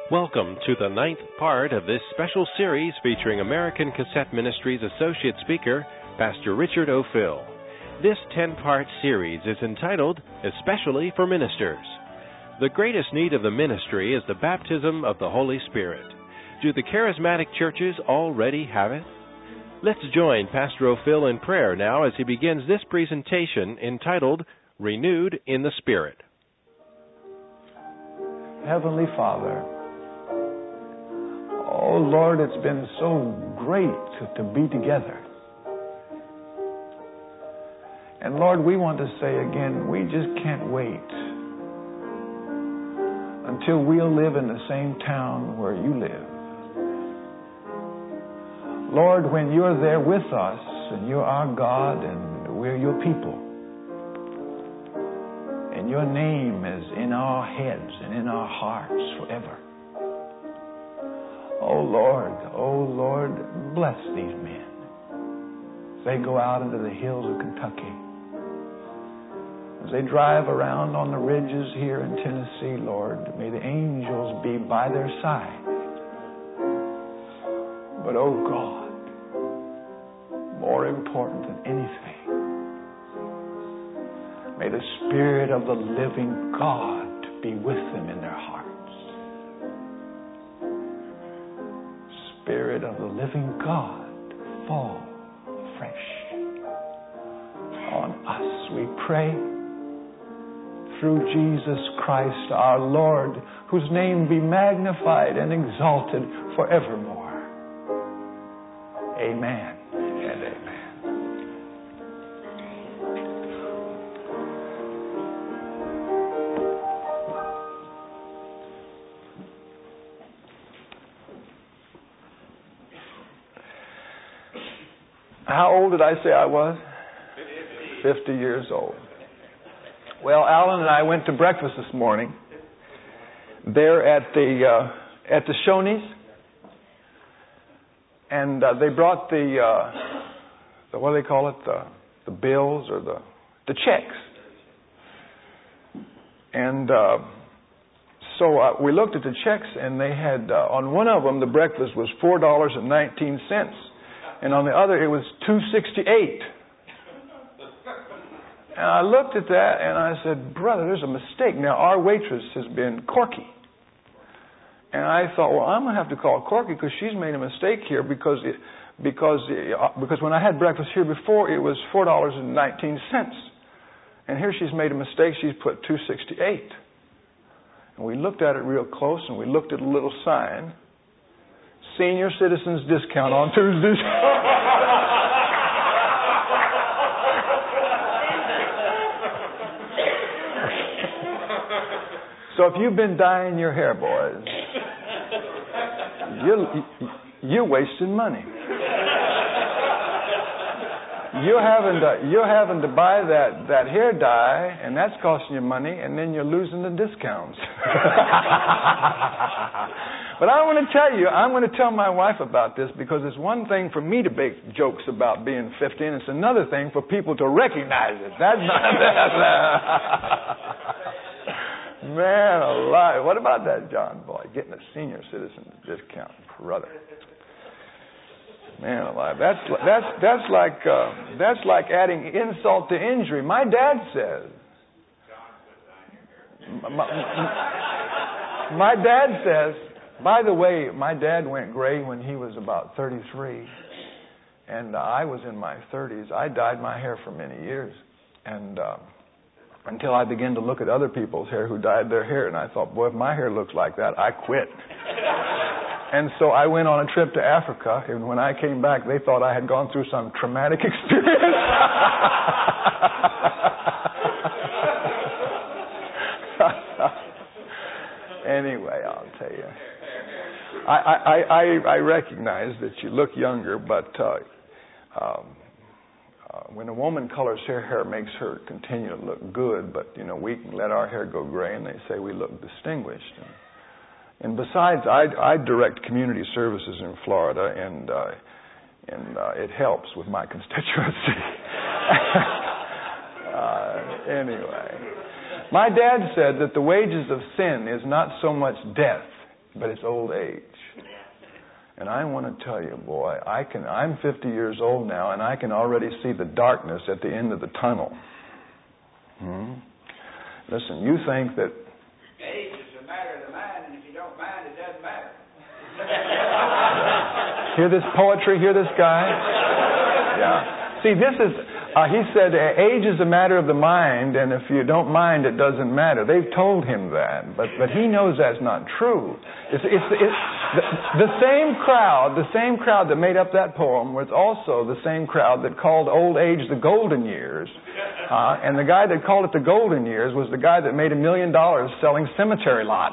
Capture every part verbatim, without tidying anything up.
Welcome to the ninth part of this special series featuring American Cassette Ministries Associate Speaker, Pastor Richard O'Fill. This ten-part series is entitled, Especially for Ministers. The greatest need of the ministry is the baptism of the Holy Spirit. Do the charismatic churches already have it? Let's join Pastor O'Fill in prayer now as he begins this presentation entitled, Renewed in the Spirit. Heavenly Father, oh Lord, it's been so great to, to be together. And Lord, we want to say again, we just can't wait until we'll live in the same town where you live. Lord, when you're there with us, and you're our God, and we're your people, and your name is in our heads and in our hearts forever. Oh Lord, oh Lord, bless these men. As they go out into the hills of Kentucky, as they drive around on the ridges here in Tennessee, Lord, may the angels be by their side. But oh God, more important than anything, may the Spirit of the living God be with them in their hearts. Spirit of the living God, fall fresh on us, we pray, through Jesus Christ our Lord, whose name be magnified and exalted forevermore. Amen and amen. How old did I say I was? Fifty years old. Well, Alan and I went to breakfast this morning there at the uh, at the Shoney's, and uh, they brought the, uh, the what do they call it, the the bills or the the checks, and uh, so uh, we looked at the checks, and they had uh, on one of them the breakfast was four dollars and nineteen cents. And on the other, it was two sixty-eight. And I looked at that and I said, brother, there's a mistake. Now, our waitress has been Corky. And I thought, well, I'm going to have to call Corky because she's made a mistake here because it, because it, because when I had breakfast here before, it was four dollars and nineteen cents. And here she's made a mistake. She's put two sixty-eight. And we looked at it real close, and we looked at a little sign. Senior Citizens Discount on Tuesdays. So if you've been dyeing your hair, boys, you're, you're wasting money. You're having to you're having to buy that, that hair dye, and that's costing you money, and then you're losing the discounts. But I want to tell you, I'm going to tell my wife about this because it's one thing for me to make jokes about being fifty, and it's another thing for people to recognize it. That's not that. Man alive. What about that, John boy? Getting a senior citizen discount, brother. Man alive. That's that's that's like uh, that's like adding insult to injury. My dad says. My, my, my dad says. By the way, my dad went gray when he was about thirty-three, and uh, I was in my thirties. I dyed my hair for many years, and uh, until I began to look at other people's hair who dyed their hair, and I thought, boy, if my hair looks like that, I quit. And so I went on a trip to Africa, and when I came back, they thought I had gone through some traumatic experience. Anyway, I'll tell you. I, I, I, I recognize that you look younger, but uh, um, uh, when a woman colors her hair, it makes her continue to look good. But, you know, we can let our hair go gray, and they say we look distinguished. And, and besides, I, I direct community services in Florida, and uh, and uh, it helps with my constituency. uh, anyway. My dad said that the wages of sin is not so much death but it's old age. And I want to tell you, boy, I can, I'm fifty years old now, and I can already see the darkness at the end of the tunnel. Hmm? Listen, you think that... Age is a matter of the mind, and if you don't mind, it doesn't matter. Hear this poetry? Hear this guy? Yeah. See, this is... Uh, he said, age is a matter of the mind, and if you don't mind, it doesn't matter. They've told him that, but but he knows that's not true. It's, it's, it's the, the same crowd, the same crowd that made up that poem was also the same crowd that called old age the golden years. Uh, and the guy that called it the golden years was the guy that made a million dollars selling cemetery lots.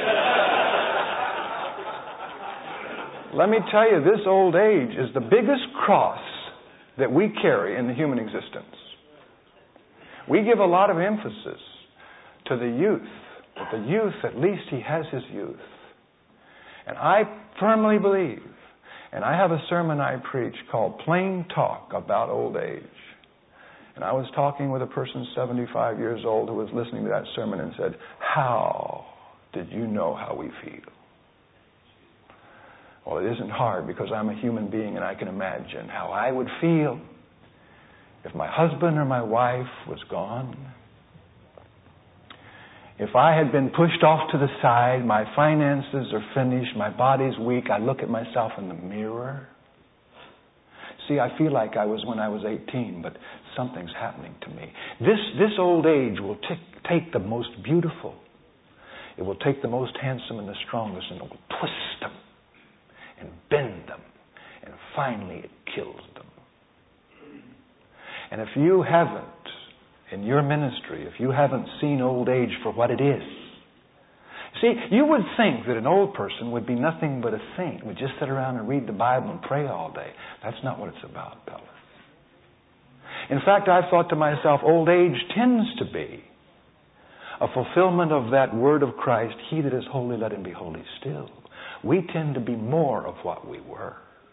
Let me tell you, this old age is the biggest cross that we carry in the human existence. We give a lot of emphasis to the youth, but the youth, at least he has his youth. And I firmly believe, and I have a sermon I preach called Plain Talk About Old Age. And I was talking with a person seventy-five years old who was listening to that sermon and said, "How did you know how we feel?" Well, it isn't hard because I'm a human being and I can imagine how I would feel if my husband or my wife was gone. If I had been pushed off to the side, my finances are finished, my body's weak, I look at myself in the mirror. See, I feel like I was when I was eighteen, but something's happening to me. This, this old age will t- take the most beautiful. It will take the most handsome and the strongest and it will twist them and bend them, and finally it kills them. And if you haven't, in your ministry, if you haven't seen old age for what it is, see, you would think that an old person would be nothing but a saint, would just sit around and read the Bible and pray all day. That's not what it's about, fellas. In fact, I've thought to myself, old age tends to be a fulfillment of that word of Christ, "He that is holy, let him be holy still." We tend to be more of what we were.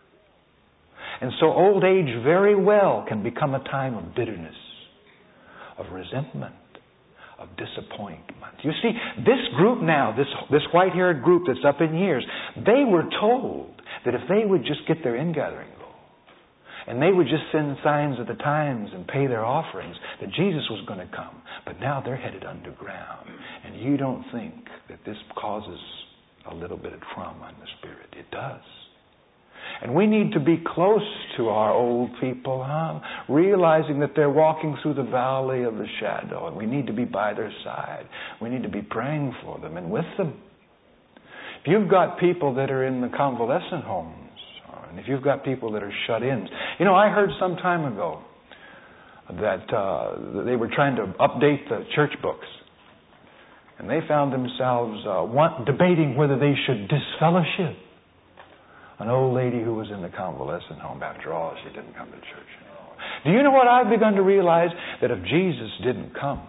And so old age very well can become a time of bitterness, of resentment, of disappointment. You see, this group now, this, this white-haired group that's up in years, they were told that if they would just get their ingathering goal, and they would just send signs of the times and pay their offerings, that Jesus was going to come. But now they're headed underground. And you don't think that this causes a little bit of trauma in the spirit. It does. And we need to be close to our old people, huh? Realizing that they're walking through the valley of the shadow, and we need to be by their side. We need to be praying for them and with them. If you've got people that are in the convalescent homes, and if you've got people that are shut-ins, you know, I heard some time ago that uh, they were trying to update the church books. And they found themselves uh, want, debating whether they should disfellowship an old lady who was in the convalescent home. After all, she didn't come to church anymore. Do you know what I've begun to realize? That if Jesus didn't come,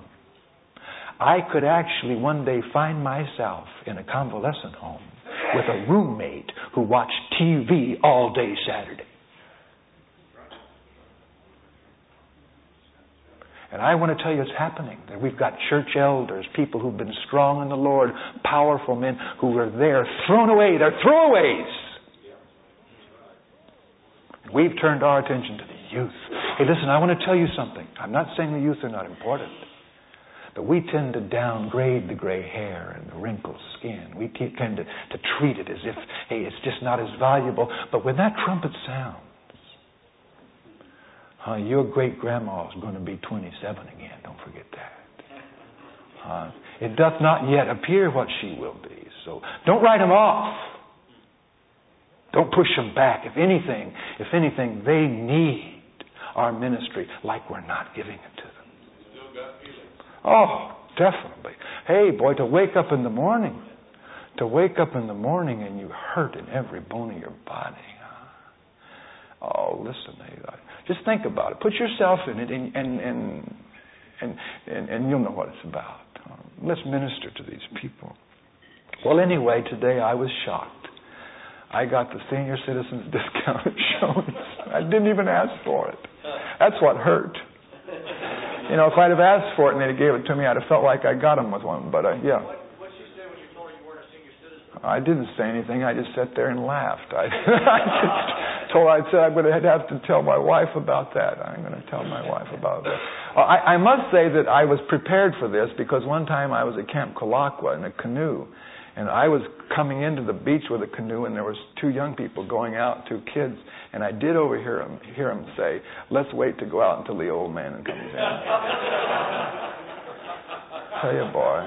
I could actually one day find myself in a convalescent home with a roommate who watched T V all day Saturday. And I want to tell you it's happening. That we've got church elders, people who've been strong in the Lord, powerful men who are there, thrown away. They're throwaways. We've turned our attention to the youth. Hey, listen, I want to tell you something. I'm not saying the youth are not important. But we tend to downgrade the gray hair and the wrinkled skin. We t- tend to, to treat it as if, hey, it's just not as valuable. But when that trumpet sounds, Uh, your great-grandma is going to be twenty-seven again. Don't forget that. Uh, it doth not yet appear what she will be. So don't write them off. Don't push them back. If anything, if anything, they need our ministry like we're not giving it to them. Still got feelings. Oh, definitely. Hey, boy, to wake up in the morning, to wake up in the morning and you hurt in every bone of your body. Oh, listen, just think about it. Put yourself in it, and and and and, and, and you'll know what it's about. Let's minister to these people. Well, anyway, today I was shocked. I got the senior citizens discount insurance. I didn't even ask for it. That's what hurt. You know, if I'd have asked for it and they'd have gave it to me, I'd have felt like I got them with one. But uh, yeah. What did she say when you told her you weren't a senior citizen? I didn't say anything. I just sat there and laughed. I, I just told, I said, I'm going to have to tell my wife about that. I'm going to tell my wife about that. I, I must say that I was prepared for this because one time I was at Camp Kalakwa in a canoe. And I was coming into the beach with a canoe, and there was two young people going out, two kids. And I did overhear them, hear them say, let's wait to go out until the old man comes in. Tell you, boy.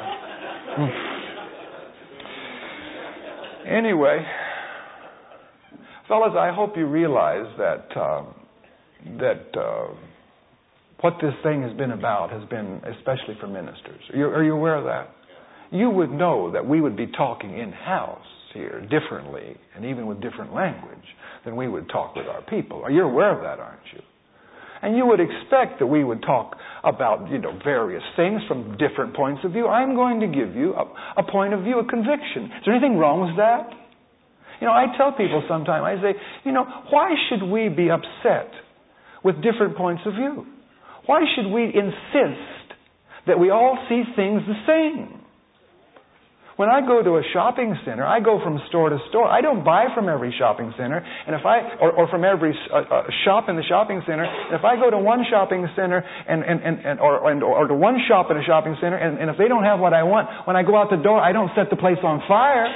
Anyway, fellas, I hope you realize that uh, that uh, what this thing has been about has been especially for ministers. Are you, are you aware of that? You would know that we would be talking in-house here differently and even with different language than we would talk with our people. Are you aware of that, aren't you? And you would expect that we would talk about, you know, various things from different points of view. I'm going to give you a, a point of view, a conviction. Is there anything wrong with that? You know, I tell people sometimes, I say, you know, why should we be upset with different points of view? Why should we insist that we all see things the same? When I go to a shopping center, I go from store to store. I don't buy from every shopping center, and if I or, or from every uh, uh, shop in the shopping center. And if I go to one shopping center and and, and, and or, and or to one shop in a shopping center, and, and if they don't have what I want, when I go out the door, I don't set the place on fire.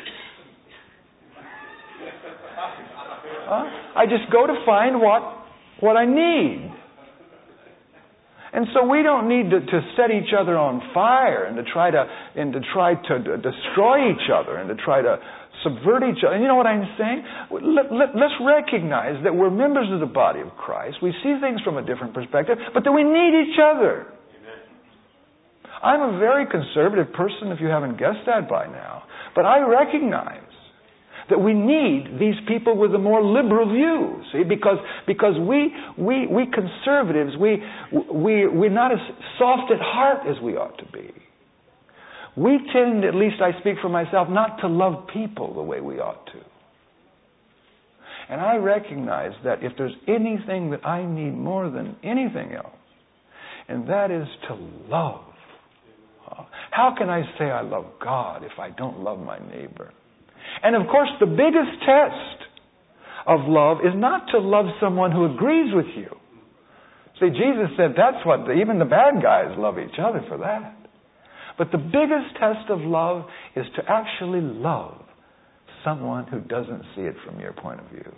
Huh? I just go to find what what I need. And so we don't need to, to set each other on fire and to try to and to try to destroy each other and to try to subvert each other. And you know what I'm saying? Let, let, let's recognize that we're members of the body of Christ. We see things from a different perspective, but that we need each other. Amen. I'm a very conservative person, if you haven't guessed that by now. But I recognize that we need these people with a more liberal view. See, because because we we we conservatives we we we're not as soft at heart as we ought to be. We tend, at least I speak for myself, not to love people the way we ought to. And I recognize that if there's anything that I need more than anything else, and that is to love. How can I say I love God if I don't love my neighbor? And of course, the biggest test of love is not to love someone who agrees with you. See, Jesus said that's what, the, even the bad guys love each other for that. But the biggest test of love is to actually love someone who doesn't see it from your point of view.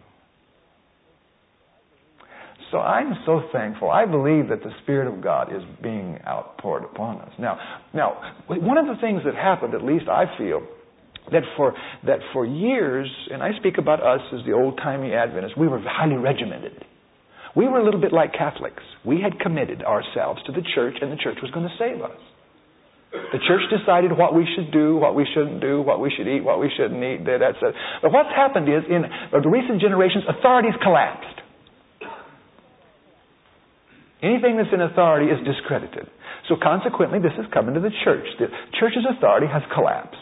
So I'm so thankful. I believe that the Spirit of God is being outpoured upon us. Now, now, one of the things that happened, at least I feel, That for that for years, and I speak about us as the old-timey Adventists, we were highly regimented. We were a little bit like Catholics. We had committed ourselves to the church, and the church was going to save us. The church decided what we should do, what we shouldn't do, what we should eat, what we shouldn't eat. That's it. But what's happened is, in the recent generations, authorities collapsed. Anything that's in authority is discredited. So consequently, this has come into the church. The church's authority has collapsed.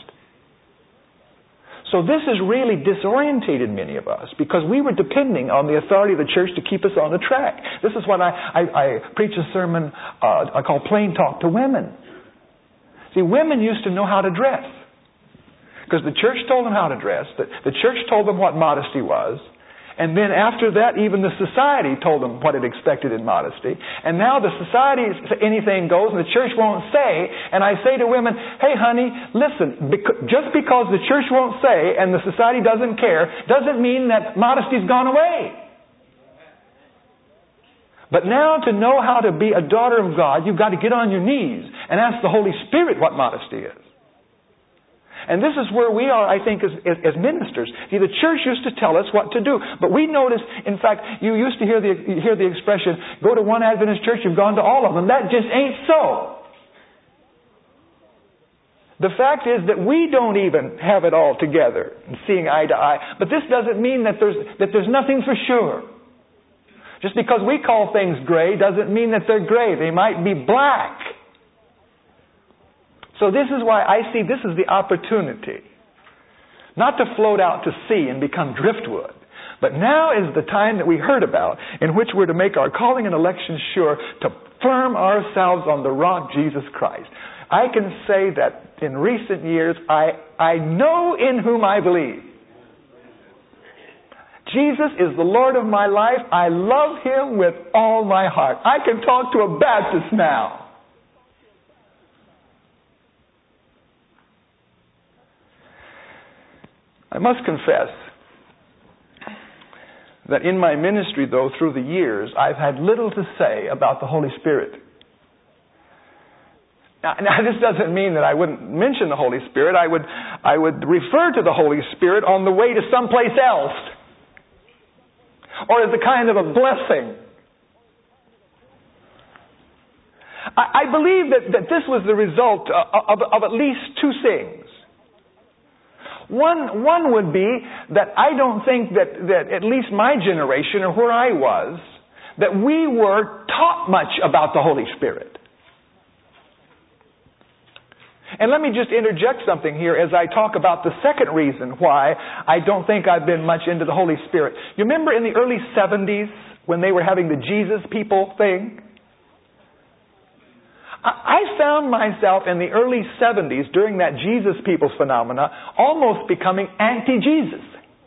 So this has really disorientated many of us because we were depending on the authority of the church to keep us on the track. This is what I, I, I preach a sermon uh, I call Plain Talk to Women. See, women used to know how to dress because the church told them how to dress. The, the church told them what modesty was. And then after that, even the society told them what it expected in modesty. And now the society, anything goes, and the church won't say. And I say to women, hey, honey, listen, bec- just because the church won't say and the society doesn't care, doesn't mean that modesty's gone away. But now to know how to be a daughter of God, you've got to get on your knees and ask the Holy Spirit what modesty is. And this is where we are, I think, as, as, as ministers. See, the church used to tell us what to do. But we noticed, in fact, you used to hear the, hear the expression, go to one Adventist church, you've gone to all of them. That just ain't so. The fact is that we don't even have it all together, seeing eye to eye. But this doesn't mean that there's, that there's nothing for sure. Just because we call things gray doesn't mean that they're gray. They might be black. So this is why I see this as the opportunity. Not to float out to sea and become driftwood. But now is the time that we heard about in which we're to make our calling and election sure to firm ourselves on the rock, Jesus Christ. I can say that in recent years, I, I know in whom I believe. Jesus is the Lord of my life. I love Him with all my heart. I can talk to a Baptist now. I must confess that in my ministry, though, through the years, I've had little to say about the Holy Spirit. Now, now this doesn't mean that I wouldn't mention the Holy Spirit. I would, I would refer to the Holy Spirit on the way to someplace else, or as a kind of a blessing. I, I believe that, that this was the result of, of, of at least two things. One, one would be that I don't think that, that at least my generation, or where I was, that we were taught much about the Holy Spirit. And let me just interject something here as I talk about the second reason why I don't think I've been much into the Holy Spirit. You remember in the early seventies when they were having the Jesus people thing? I found myself in the early seventies during that Jesus people phenomena almost becoming anti-Jesus.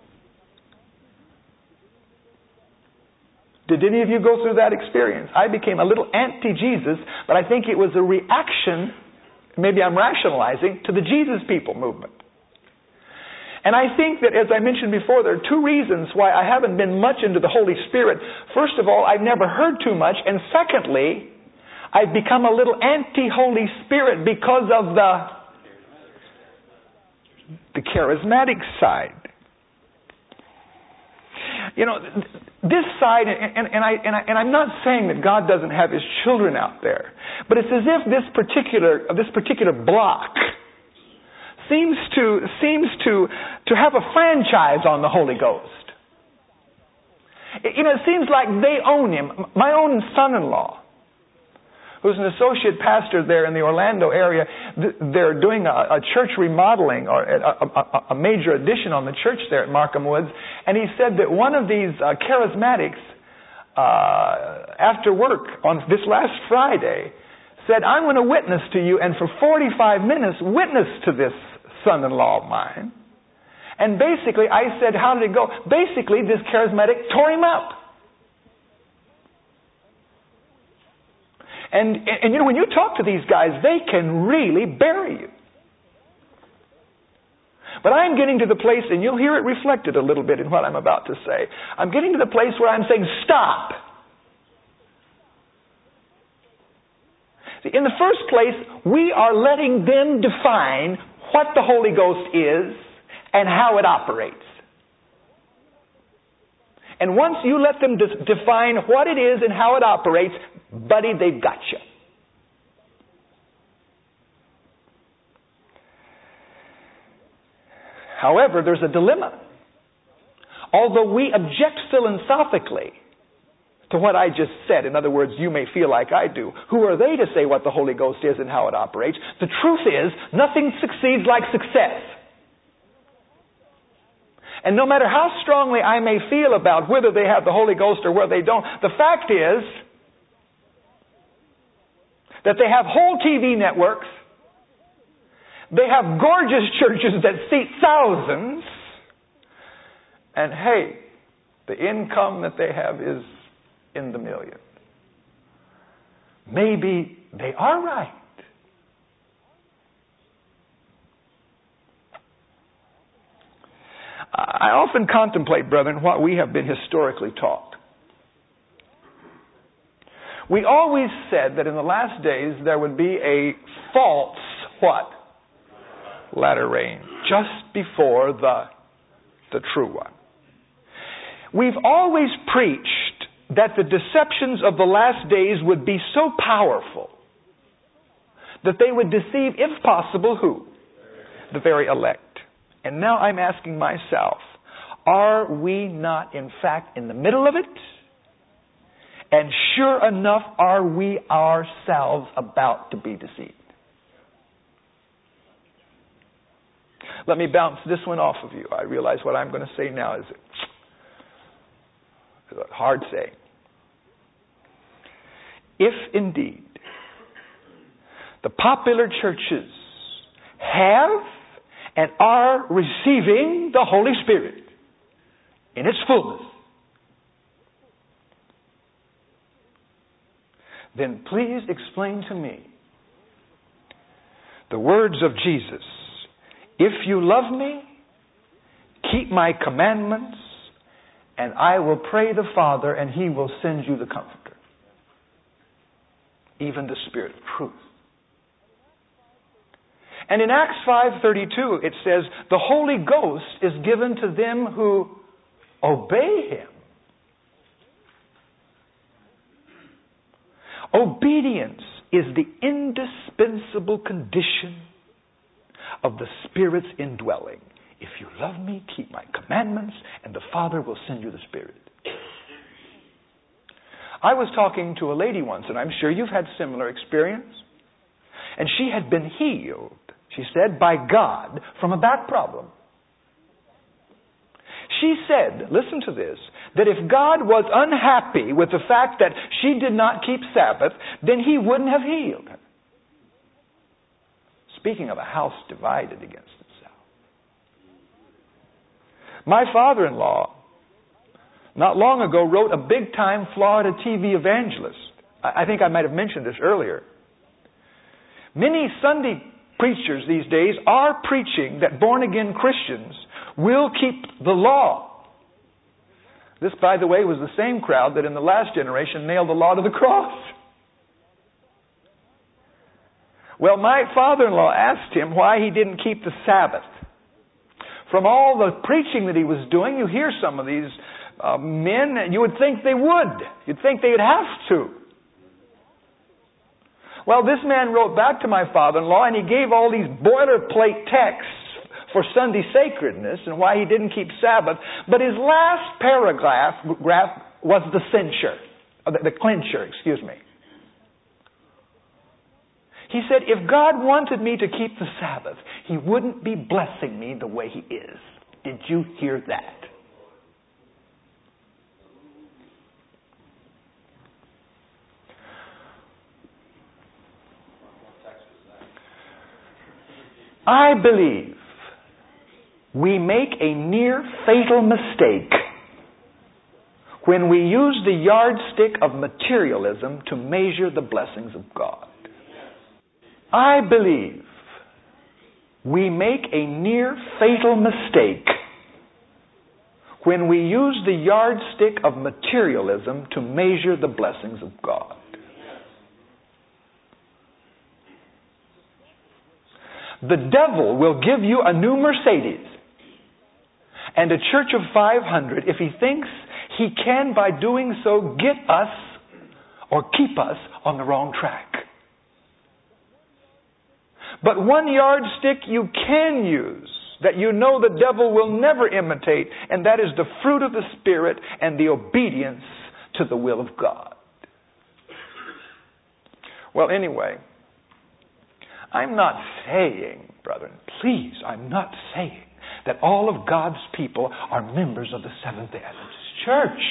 Did any of you go through that experience? I became a little anti-Jesus, but I think it was a reaction, maybe I'm rationalizing, to the Jesus people movement. And I think that, as I mentioned before, there are two reasons why I haven't been much into the Holy Spirit. First of all, I've never heard too much, and secondly, I've become a little anti-Holy Spirit because of the, the charismatic side. You know, this side, and, and, I, and, I, and I'm not saying that God doesn't have His children out there, but it's as if this particular this particular block seems to seems to to have a franchise on the Holy Ghost. You know, it seems like they own Him. My own son-in-law, who's an associate pastor there in the Orlando area, they're doing a, a church remodeling, or a, a, a major addition on the church there at Markham Woods. And he said that one of these uh, charismatics, uh, after work on this last Friday, said, "I'm going to witness to you," and for forty-five minutes witnessed to this son-in-law of mine. And basically, I said, "How did it go?" Basically, this charismatic tore him up. And, and, and you know, when you talk to these guys, they can really bury you. But I'm getting to the place, and you'll hear it reflected a little bit in what I'm about to say. I'm getting to the place where I'm saying, stop. See, in the first place, we are letting them define what the Holy Ghost is and how it operates. And once you let them de- define what it is and how it operates, buddy, they've got you. However, there's a dilemma. Although we object philosophically to what I just said, in other words, you may feel like I do, who are they to say what the Holy Ghost is and how it operates? The truth is, nothing succeeds like success. And no matter how strongly I may feel about whether they have the Holy Ghost or whether they don't, the fact is that they have whole T V networks, they have gorgeous churches that seat thousands, and hey, the income that they have is in the millions. Maybe they are right. I often contemplate, brethren, what we have been historically taught. We always said that in the last days there would be a false, what? Latter rain. Just before the, the true one. We've always preached that the deceptions of the last days would be so powerful that they would deceive, if possible, who? The very elect. And now I'm asking myself, are we not in fact in the middle of it? And sure enough, are we ourselves about to be deceived? Let me bounce this one off of you. I realize what I'm going to say now is a hard saying. If indeed the popular churches have and are receiving the Holy Spirit in its fullness, then please explain to me the words of Jesus. If you love me, keep my commandments, and I will pray the Father, and He will send you the Comforter, even the Spirit of truth. And in Acts five thirty-two, it says, the Holy Ghost is given to them who obey Him. Obedience is the indispensable condition of the Spirit's indwelling. If you love me, keep my commandments, and the Father will send you the Spirit. I was talking to a lady once, and I'm sure you've had similar experience. And she had been healed, she said, by God from a back problem. She said, listen to this, that if God was unhappy with the fact that she did not keep Sabbath, then He wouldn't have healed her. Speaking of a house divided against itself. My father-in-law, not long ago, wrote a big-time Florida T V evangelist. I think I might have mentioned this earlier. Many Sunday preachers these days are preaching that born-again Christians will keep the law. This, by the way, was the same crowd that in the last generation nailed the law to the cross. Well, my father-in-law asked him why he didn't keep the Sabbath. From all the preaching that he was doing, you hear some of these uh, men, and you would think they would. You'd think they would have to. Well, this man wrote back to my father-in-law, and he gave all these boilerplate texts for Sunday sacredness and why he didn't keep Sabbath. But his last paragraph graph was the censure, or the, the clincher, excuse me. He said, if God wanted me to keep the Sabbath, He wouldn't be blessing me the way He is. Did you hear that? I believe we make a near fatal mistake when we use the yardstick of materialism to measure the blessings of God. I believe we make a near fatal mistake when we use the yardstick of materialism to measure the blessings of God. The devil will give you a new Mercedes and a church of five hundred if he thinks he can, by doing so, get us or keep us on the wrong track. But one yardstick you can use that you know the devil will never imitate, and that is the fruit of the Spirit and the obedience to the will of God. Well, anyway, I'm not saying, brethren, please, I'm not saying that all of God's people are members of the Seventh-day Adventist Church.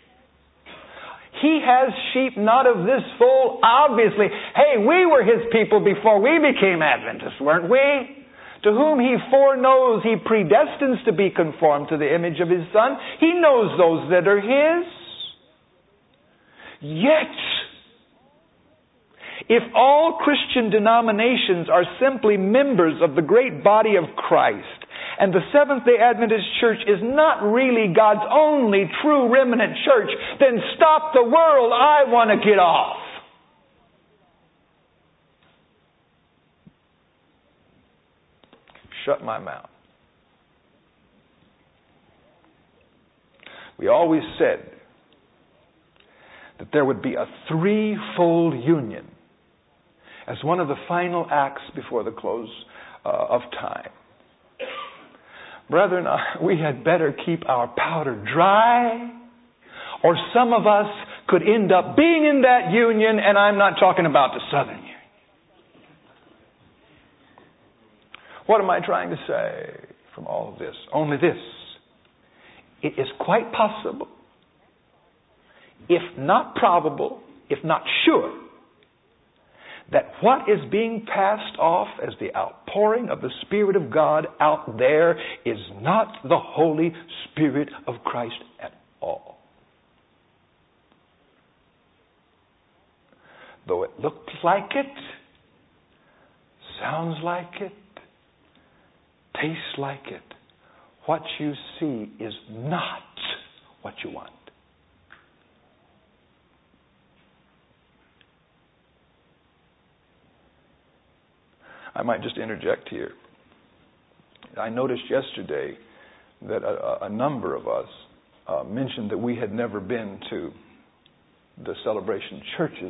He has sheep not of this fold, obviously. Hey, we were His people before we became Adventists, weren't we? To whom He foreknows, He predestines to be conformed to the image of His Son. He knows those that are His. Yet, if all Christian denominations are simply members of the great body of Christ, and the Seventh-day Adventist Church is not really God's only true remnant church, then stop the world. I want to get off. Shut my mouth. We always said that there would be a threefold union as one of the final acts before the close uh, of time. Brethren, we had better keep our powder dry, or some of us could end up being in that union, and I'm not talking about the Southern Union. What am I trying to say from all of this? Only this. It is quite possible, if not probable, if not sure, that what is being passed off as the outpouring of the Spirit of God out there is not the Holy Spirit of Christ at all. Though it looks like it, sounds like it, tastes like it, what you see is not what you want. I might just interject here. I noticed yesterday that a, a number of us uh, mentioned that we had never been to the Celebration churches.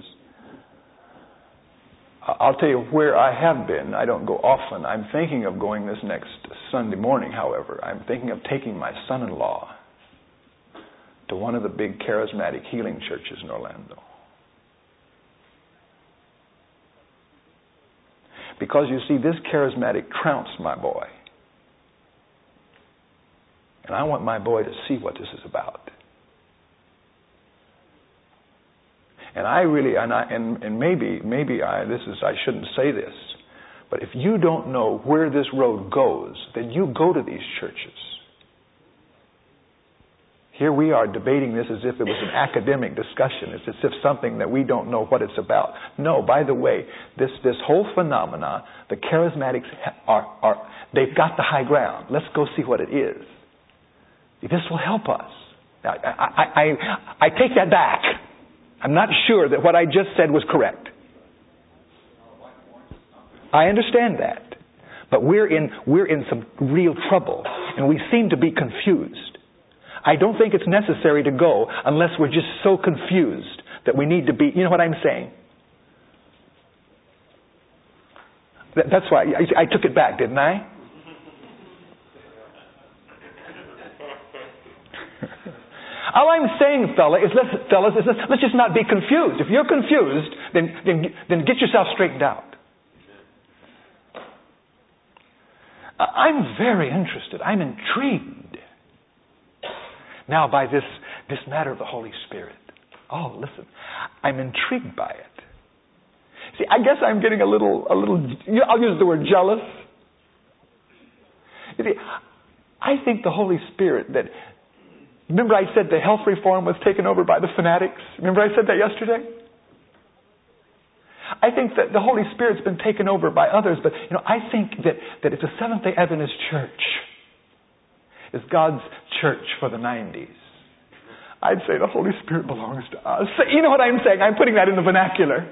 I'll tell you where I have been. I don't go often. I'm thinking of going this next Sunday morning, however. I'm thinking of taking my son-in-law to one of the big charismatic healing churches in Orlando. Because you see, this charismatic trounced my boy. And I want my boy to see what this is about. And I really, and I, and, and maybe, maybe I, this is, I shouldn't say this, but if you don't know where this road goes, then you go to these churches. Here we are debating this as if it was an academic discussion. It's as if something that we don't know what it's about. No, by the way, this, this whole phenomena, the charismatics are, are, they've got the high ground. Let's go see what it is. This will help us. Now, I, I, I, I take that back. I'm not sure that what I just said was correct. I understand that. But we're in, we're in some real trouble, and we seem to be confused. I don't think it's necessary to go unless we're just so confused that we need to be, you know what I'm saying? That, that's why I, I took it back, didn't I? All I'm saying, fella, is let's, fellas, is let's, let's just not be confused. If you're confused, then, then, then get yourself straightened out. I'm very interested. I'm intrigued now by this, this matter of the Holy Spirit. Oh, listen, I'm intrigued by it. See, I guess I'm getting a little, a little, I'll use the word jealous. You see, I think the Holy Spirit that, remember I said the health reform was taken over by the fanatics? Remember I said that yesterday? I think that the Holy Spirit's been taken over by others, but you know, I think that, that it's a Seventh-day Adventist church. It's God's church for the nineties. I'd say the Holy Spirit belongs to us. You know what I'm saying? I'm putting that in the vernacular.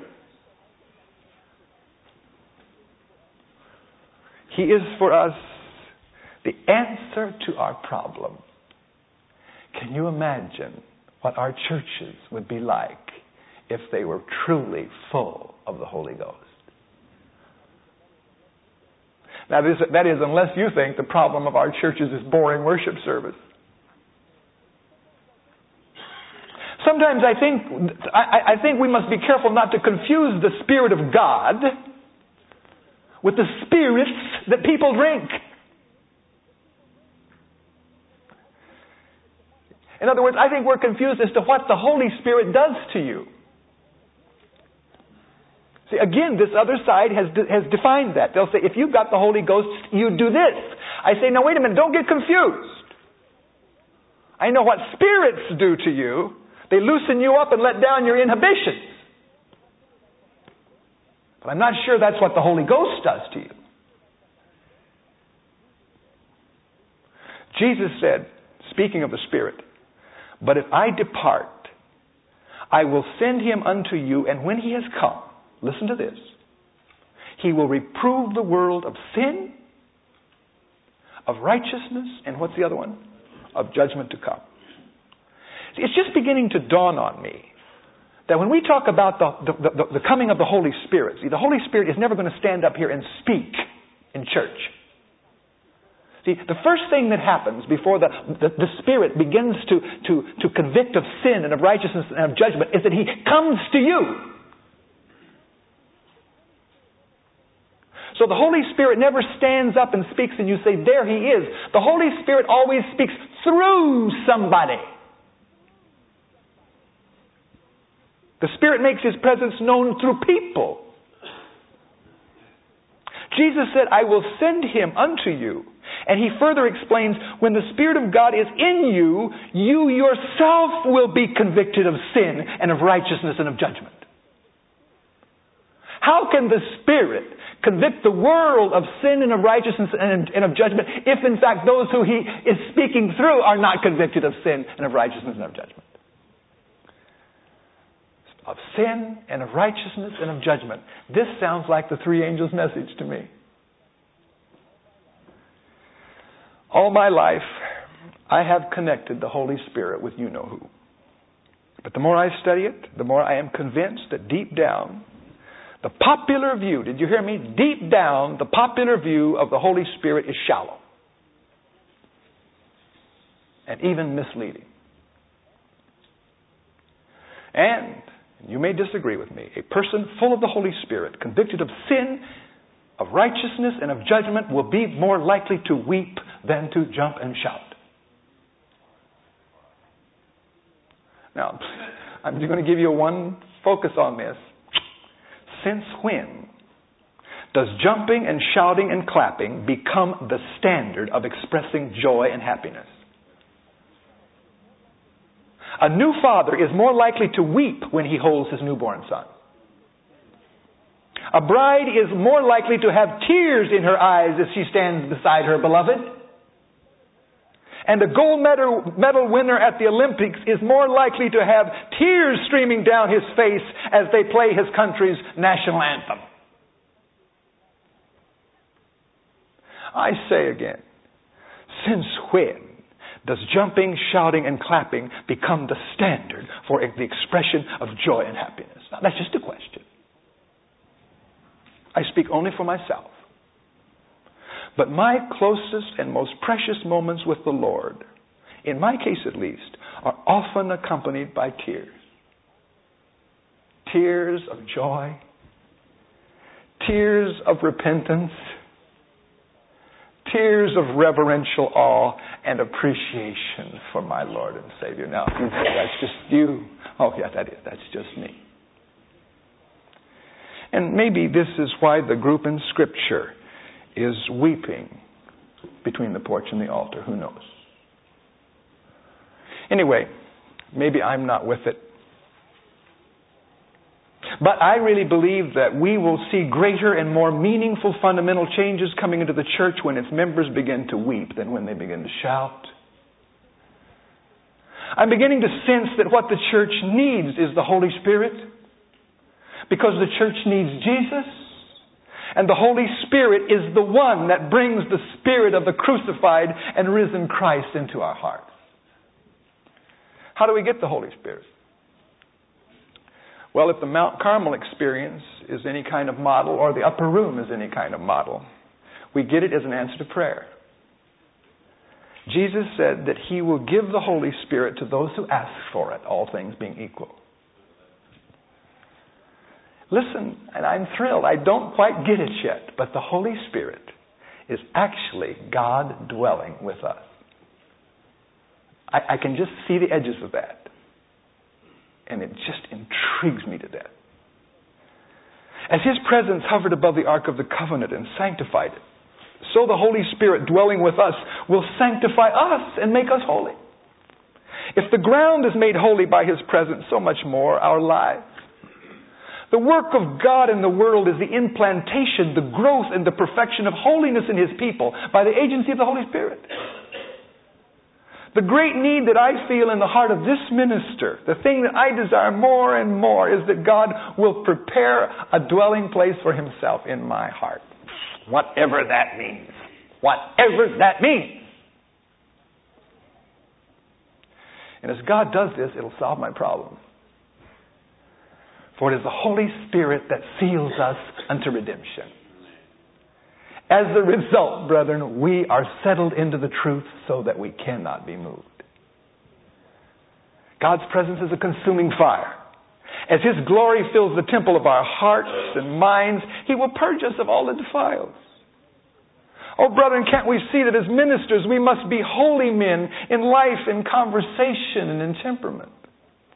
He is for us the answer to our problem. Can you imagine what our churches would be like if they were truly full of the Holy Ghost? Now, this, that is, unless you think the problem of our churches is boring worship service. Sometimes I think I, I think we must be careful not to confuse the Spirit of God with the spirits that people drink. In other words, I think we're confused as to what the Holy Spirit does to you. See, again, this other side has de- has defined that. They'll say, if you've got the Holy Ghost, you do this. I say, now wait a minute, don't get confused. I know what spirits do to you. They loosen you up and let down your inhibitions. But I'm not sure that's what the Holy Ghost does to you. Jesus said, speaking of the Spirit, but if I depart, I will send him unto you, and when he has come, listen to this, he will reprove the world of sin, of righteousness, and what's the other one? Of judgment to come. See, it's just beginning to dawn on me that when we talk about the, the, the, the coming of the Holy Spirit, see, the Holy Spirit is never going to stand up here and speak in church. See, the first thing that happens before the, the, the Spirit begins to, to, to convict of sin and of righteousness and of judgment is that he comes to you. So the Holy Spirit never stands up and speaks and you say, there he is. The Holy Spirit always speaks through somebody. The Spirit makes his presence known through people. Jesus said, I will send him unto you. And he further explains, when the Spirit of God is in you, you yourself will be convicted of sin and of righteousness and of judgment. How can the Spirit convict the world of sin and of righteousness and, and of judgment if in fact those who he is speaking through are not convicted of sin and of righteousness and of judgment? Of sin and of righteousness and of judgment. This sounds like the three angels' message to me. All my life, I have connected the Holy Spirit with you-know-who. But the more I study it, the more I am convinced that deep down, the popular view, did you hear me? Deep down, the popular view of the Holy Spirit is shallow. And even misleading. And, you may disagree with me, a person full of the Holy Spirit, convicted of sin, of righteousness, and of judgment, will be more likely to weep than to jump and shout. Now, I'm just going to give you one focus on this. Since when does jumping and shouting and clapping become the standard of expressing joy and happiness? A new father is more likely to weep when he holds his newborn son. A bride is more likely to have tears in her eyes as she stands beside her beloved. And a gold medal, medal winner at the Olympics is more likely to have tears streaming down his face as they play his country's national anthem. I say again, since when does jumping, shouting, and clapping become the standard for the expression of joy and happiness? Now, that's just a question. I speak only for myself. But my closest and most precious moments with the Lord, in my case at least, are often accompanied by tears. Tears of joy. Tears of repentance. Tears of reverential awe and appreciation for my Lord and Savior. Now, you say that's just you. Oh, yeah, that is. That's just me. And maybe this is why the group in Scripture is weeping between the porch and the altar. Who knows? Anyway, maybe I'm not with it. But I really believe that we will see greater and more meaningful fundamental changes coming into the church when its members begin to weep than when they begin to shout. I'm beginning to sense that what the church needs is the Holy Spirit, because the church needs Jesus. And the Holy Spirit is the one that brings the Spirit of the crucified and risen Christ into our hearts. How do we get the Holy Spirit? Well, if the Mount Carmel experience is any kind of model, or the upper room is any kind of model, we get it as an answer to prayer. Jesus said that He will give the Holy Spirit to those who ask for it, all things being equal. Listen, and I'm thrilled. I don't quite get it yet, but the Holy Spirit is actually God dwelling with us. I, I can just see the edges of that. And it just intrigues me to death. As His presence hovered above the Ark of the Covenant and sanctified it, so the Holy Spirit dwelling with us will sanctify us and make us holy. If the ground is made holy by His presence, so much more our lives. The work of God in the world is the implantation, the growth, and the perfection of holiness in His people by the agency of the Holy Spirit. The great need that I feel in the heart of this minister, the thing that I desire more and more, is that God will prepare a dwelling place for Himself in my heart. Whatever that means. Whatever that means. And as God does this, it'll solve my problem. For it is the Holy Spirit that seals us unto redemption. As a result, brethren, we are settled into the truth so that we cannot be moved. God's presence is a consuming fire. As His glory fills the temple of our hearts and minds, He will purge us of all that defiles. Oh, brethren, can't we see that as ministers we must be holy men in life, in conversation, and in temperament?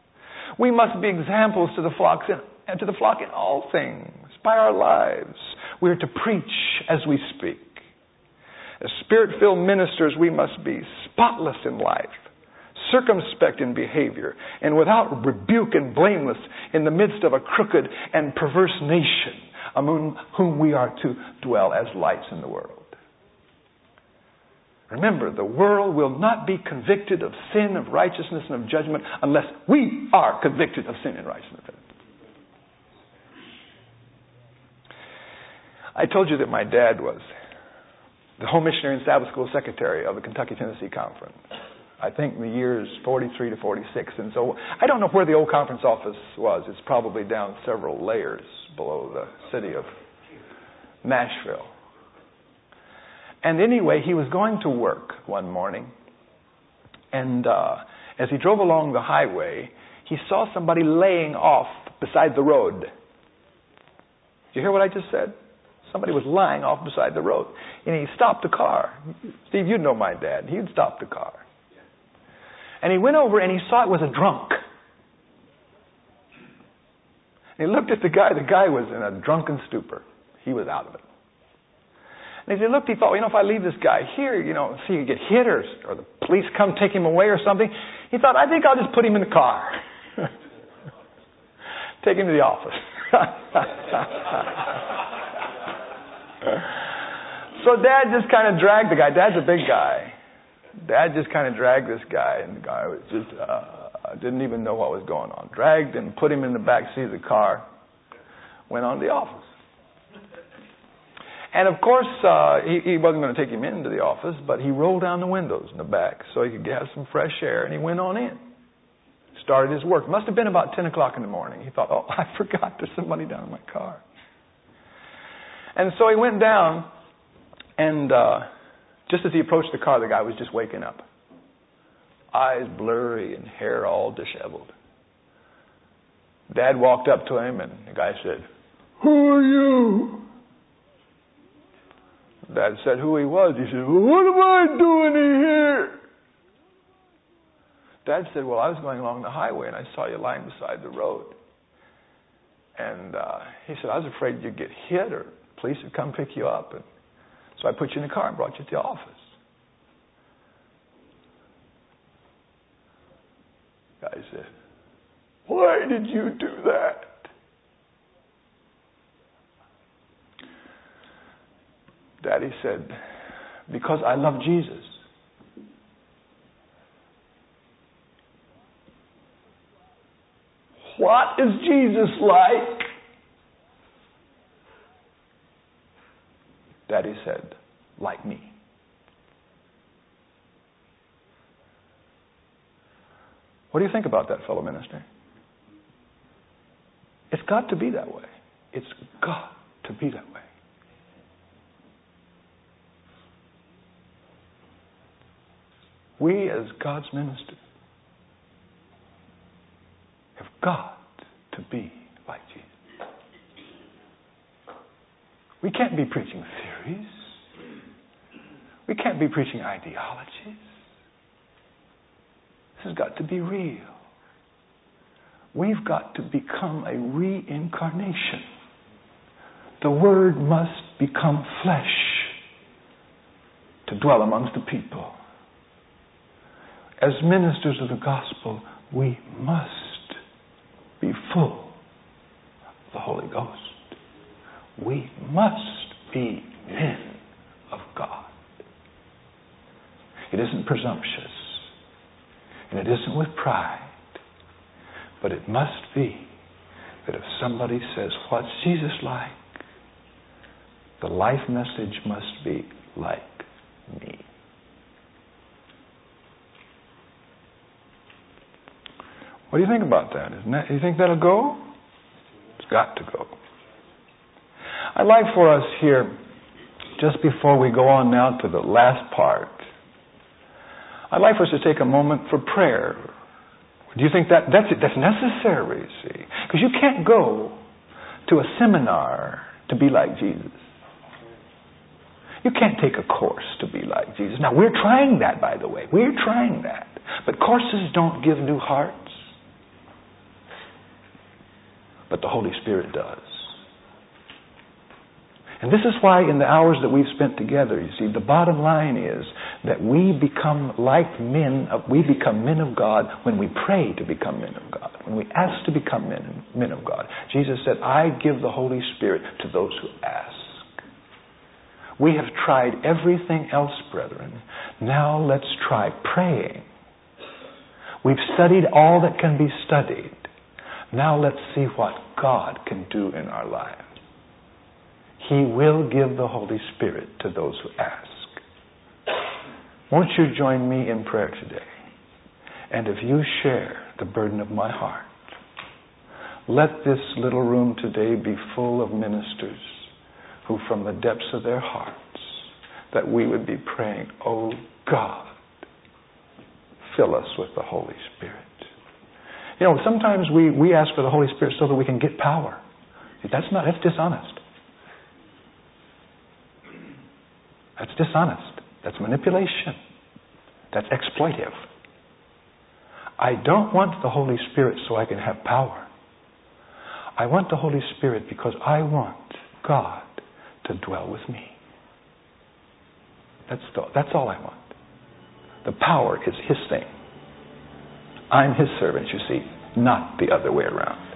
We must be examples to the flock and to the flock in all things, by our lives. We are to preach as we speak. As Spirit-filled ministers, we must be spotless in life, circumspect in behavior, and without rebuke and blameless in the midst of a crooked and perverse nation among whom we are to dwell as lights in the world. Remember, the world will not be convicted of sin, of righteousness, and of judgment unless we are convicted of sin and righteousness. I told you that my dad was the Home Missionary and Sabbath School Secretary of the Kentucky-Tennessee Conference. I think in the years forty-three to forty-six. And so I don't know where the old conference office was. It's probably down several layers below the city of Nashville. And anyway, he was going to work one morning. And uh, as he drove along the highway, he saw somebody laying off beside the road. Did you hear what I just said? Somebody was lying off beside the road. And he stopped the car. Steve, you know my dad. He'd stopped the car. And he went over and he saw it was a drunk. And he looked at the guy. The guy was in a drunken stupor. He was out of it. And as he looked, he thought, well, you know, if I leave this guy here, you know, see, you get hit or, or the police come take him away or something. He thought, I think I'll just put him in the car. Take him to the office. So Dad just kind of dragged the guy. Dad's a big guy. Dad just kind of dragged this guy, and the guy was just uh, didn't even know what was going on. Dragged him, put him in the back seat of the car, went on to the office. And of course, uh, he, he wasn't going to take him into the office, but he rolled down the windows in the back so he could have some fresh air, and he went on in. Started his work. Must have been about ten o'clock in the morning. He thought, oh, I forgot there's somebody down in my car. And so he went down, and uh, just as he approached the car, the guy was just waking up. Eyes blurry and hair all disheveled. Dad walked up to him, and the guy said, who are you? Dad said who he was. He said, well, what am I doing here? Dad said, well, I was going along the highway and I saw you lying beside the road. And uh, he said, I was afraid you'd get hit or police would come pick you up. And so I put you in the car and brought you to the office. Guy said, why did you do that? Daddy said, because I love Jesus. What is Jesus like? Daddy said, like me. What do you think about that, fellow minister? It's got to be that way. It's got to be that way. We, as God's ministers, have got to be like Jesus. We can't be preaching theories. We can't be preaching ideologies. This has got to be real. We've got to become a reincarnation. The Word must become flesh to dwell amongst the people. As ministers of the gospel, we must be full of the Holy Ghost. We must be men of God. It isn't presumptuous, and it isn't with pride, but it must be that if somebody says, what's Jesus like? The life message must be like me. What do you think about that? Isn't that, you think that'll go? It's got to go. I'd like for us here, just before we go on now to the last part, I'd like for us to take a moment for prayer. Do you think that that's that's necessary, you see? Because you can't go to a seminar to be like Jesus. You can't take a course to be like Jesus. Now, we're trying that, by the way. We're trying that. But courses don't give new hearts. But the Holy Spirit does. And this is why in the hours that we've spent together, you see, the bottom line is that we become like men, of, we become men of God when we pray to become men of God, when we ask to become men, men of God. Jesus said, I give the Holy Spirit to those who ask. We have tried everything else, brethren. Now let's try praying. We've studied all that can be studied. Now let's see what God can do in our lives. He will give the Holy Spirit to those who ask. Won't you join me in prayer today? And if you share the burden of my heart, let this little room today be full of ministers who from the depths of their hearts, that we would be praying, oh God, fill us with the Holy Spirit. You know, sometimes we, we ask for the Holy Spirit so that we can get power. That's not, that's dishonest. That's dishonest. That's manipulation. That's exploitive. I don't want the Holy Spirit so I can have power. I want the Holy Spirit because I want God to dwell with me. That's, the, that's all I want. The power is His thing. I'm His servant, you see, not the other way around.